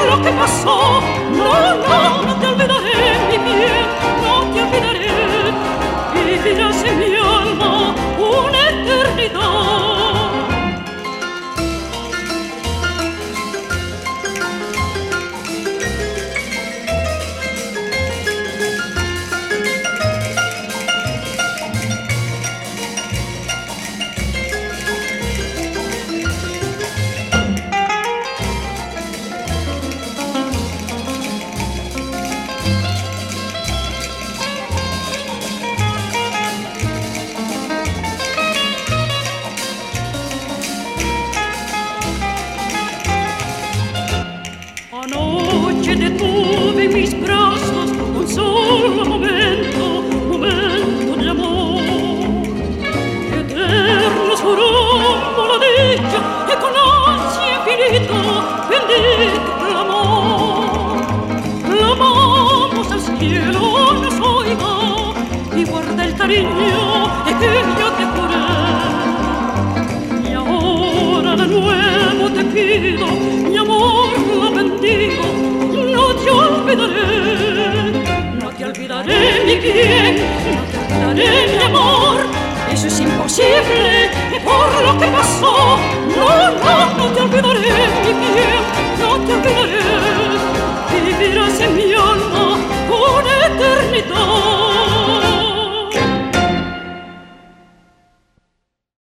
lo que pasó. No, no, no te olvidaré, mi bien, no te olvidaré. Vivirás en mi alma una eternidad. Anoche te tuve en mis brazos un solo momento, momento de amor. Eterno susurró la dicha y con ansia infinita bendito